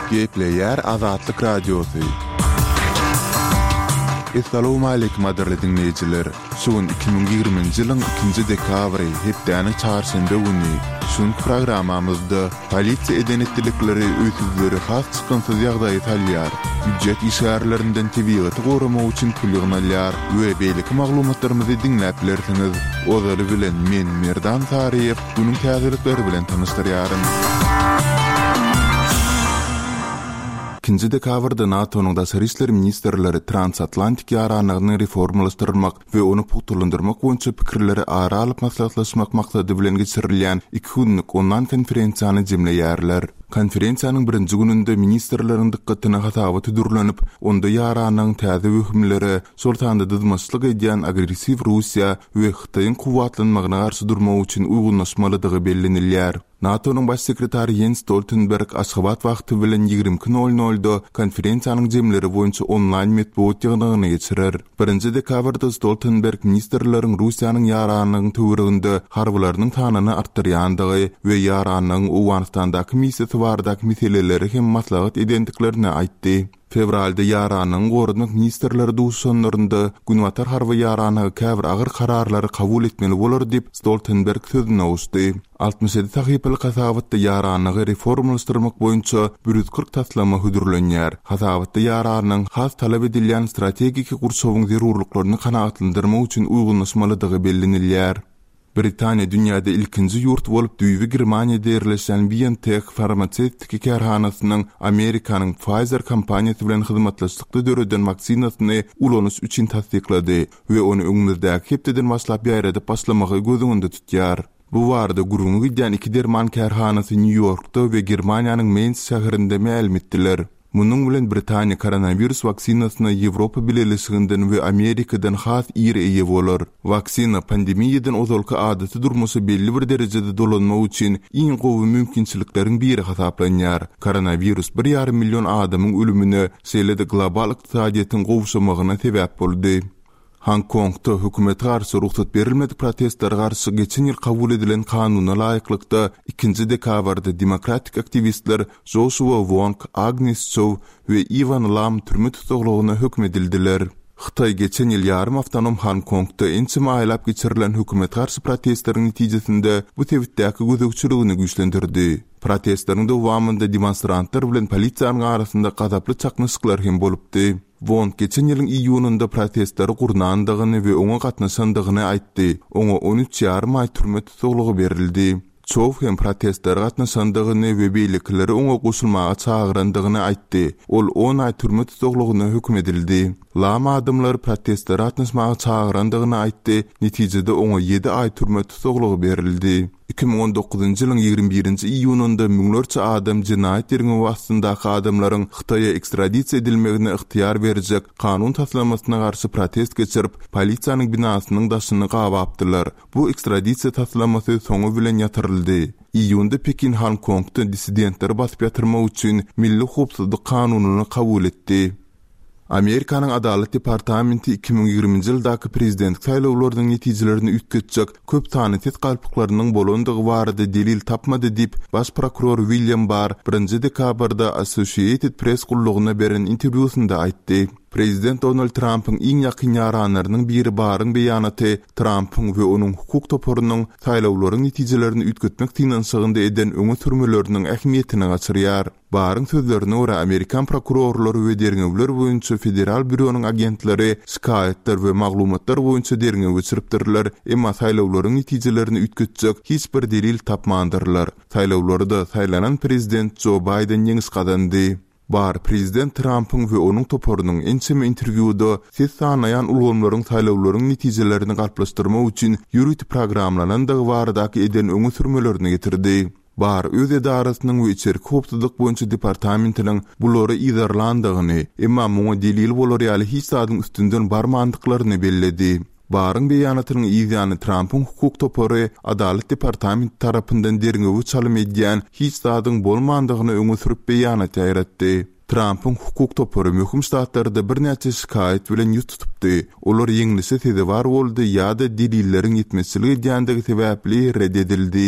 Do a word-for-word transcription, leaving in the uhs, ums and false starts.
Gepleyer Azatlyk Radiosu. Assalamu alaykum aderli dinleyijiler. Şuun iki bin ýygrymynjy ýylyň ikinji dekabry hepdäniň çarşamba güni şun programamyzda polisiýa edenetlikleri öýtüzleri has çykynsyz ýagdaý talýar. Büdjet işgärlerinden tebigaty gorama üçin pul ýygnalýar we beýleki maglumatlarymyzy dinläp bilersiňiz. Ozary bilen men Merdan Tariýew bunyň täzelikleri bilen tanışdyrýarym. ikinji dekabrda NATO'nun Daşary işleri ministrleri transatlantik ýaranygyny reformalashtyrymak we onu putulandyrmak boýunça pikirleri ara alyp maslahatlaşmak maksady bilen geçirilýän iki günlük onlayn konferensiýany jemleýärler. Konferensiýanyň birinji gününde ministrleriň dikkatyna hataby tüdürlenip, onda ýaranyň täze hökümleri, sultanda dydmaçlyk edýän agressiw Russiýa we Hytaýyň kuwatlanmagyna garşy durmak üçin uygulnaşmalydygy bellenilýär. NATO'nun baş sekretary Jens Stoltenberg Aşgabat wagty bilen ýigirme nol nolda konferensiýanyň jemleri boýunça onlayn metbuat ýygynyny geçirer. birinji dekabrda Stoltenberg ministrleriň Russiýanyň ýaranyň töwereginde harbylarynyň tanyny artdyrýandygy we ýaranyň Owganistandaky missiýasy baradaky meseleleri hem maslahat edendiklerini aýtdy. Fevralda ýaranyň gorunmak ministrleri duşanlarynda günwatar harby ýaranyny käbir agyr kararlary kabul etmeli bolar diýip Stoltenberg sözüne uçdy. altymyş ýedi tahyply hasabatda ýaranyny reformalashtyrymak boýunça bir yüz kırk taslama hödürlenýär. Hasabatda ýaranyň has talap edilýän strategik gurşawyň zerurlyklaryny kanagatlandyrmak üçin uygulnaşmalydygy bellenilýär. Britaniýa dünýäde ilkinji ýurt bolup düýbi Germaniýada ýerleşen BioNTech farmaseutik kerhanasynyň Amerikanyň Pfizer kompaniýasy bilen hyzmatlaşykda döreden waksinasyny ulanyş üçin tasdiklady we onu öňümüzdäki hepdeden başlap ýaýradyp başlamagy gözüňde tutýar. Bu warda gurulmy gidýän iki derman kerhanasy New Yorkda we Germaniýanyň Mainz şäherinde ma'lum etdiler. Munyň bilen Britaniýa koronavirus waksinasyny Ýewropa bileşiginden we Amerikadan has ýere eýe bolar. Waksina pandemiýadan ozalky adaty durmuşy belli bir derejede dolanmak üçin iň gowy mümkinçilikleriň biri hasaplanýar. Koronavirus bir ýarym million adamyň ölümine, şeýle-de global ykdysadyýatyň gowşamagyna sebäp boldy. Hong Kong'da hökümet garşy ruhsat berilmedik protestler garşy geçen ýyl kabul edilen kanuny laýyklykda ikinji dekabrda demokratik aktivistler Joshua Wong, Agnes Chow we Ivan Lam türme tutuglygyna hökm edildiler. Hytaý geçen ýyl ýarym awtonom Hong Kong'da ençe maýlap geçirilen hökümet garşy protestleriň netijesinde bu tebitdäki gözegçiligini güýçlendirdi. Protestleriň dowamında demonstrantlar bilen polisiýanyň arasynda gazaply çaknaşyklar hem bolupdy. Wong geçen ýylyň iýunynda protestlary gurnandygyny we oňa gatnaşandygyny aýtdy. Oňa on üç ýarym aý türme tutuglygy berildi. Çow hem protestlere gatnaşandygyny we beýlekleri oňa goşulmaga çagyrandygyny aýtdy. Ol on aý türme tutuglygyna hökm edildi. Lama adamlar protestlere gatnaşmaga çagyrandygyny aýtdy. Netijede oňa ýedi aý türme tutuglygy berildi. iki bin on dokuzunjy ýylyň ýygrimi birinji iýunynda müňlerçe adam jinaýat ýerine wagtyndaky adamlaryň Hytaýa ekstradisiýa edilmegine ihtiýar berjek kanun taslamasyna garşy protest geçirip polisiýanyň binasynyň daşyny gabapdylar. Bu ekstradisiýa taslamasy soňu bilen ýatyryldy. Iýunda Pekin Hong Kong'da dissidentleri basyp ýatyrmak üçin milli howpsuzlyk kanunyny kabul etdi. Amerikanyň Adalet Departamenti iki bin ýygrimiňji ýyldaky prezidentlik saýlawlarynyň netijelerini üýtgetjek köp sany tetgalpyklarynyň bolandygy barada delil tapmady diýip baş prokuror William Barr birinji dekabrda Associated Press gullugyna beren interwýusynda aýtdy. Prezident Donald Trump'ın iň ýakyn ýaranlarynyň biri Barryň beýanaty Trump'ın we onuň hukuk toporunyň saýlawlaryň netijelerini üýtgetmek tynançygynda eden öňe sürmeleriniň ähmiýetini gaçyrýar. Barryň sözlerine görä Amerikan prokurorlary we derňewler boýunça federal büronyň agentleri şikaýetler we maglumatlar boýunça derňew geçiripdirler, emma saýlawlaryň netijelerini üýtgetjek hiç bir delil tapmandyrlar. Saýlawlarda saýlanan prezident Joe Biden ýeňis gadandy. Bar prezident Trump'ın we onuň toporunyň ençeme interwýuda ses sanaýan ulgamlaryň saýlawlaryň netijelerini galplaşdyrmak üçin ýürüt programlanandygy baradaky eden öňe sürmelerini getirdi. Bar öz edarasynyň we içerik howpsuzlyk boýunça departamentiniň bulary ýerlandygyny, emma muňa delil bolar ýaly hiç sadyň üstünden barmandyklaryny belledi. Barryň beýanatynyň ýa-da Trump'ın hukuk topory Adalet Departamenti tarapyndan derňewi çalym edýän hiç sadyň bolmandygyny öňe sürüp beýanat ýaratdy. Trump'ın hukuk topory möhüm ştatlarda bir näçe şikaýet bilen ýüz tutupdy. Olar ýeňlisi tede bar boldy ýa-da delilleriň ýetmezçiligi diýendigi sebäpli reddedildi.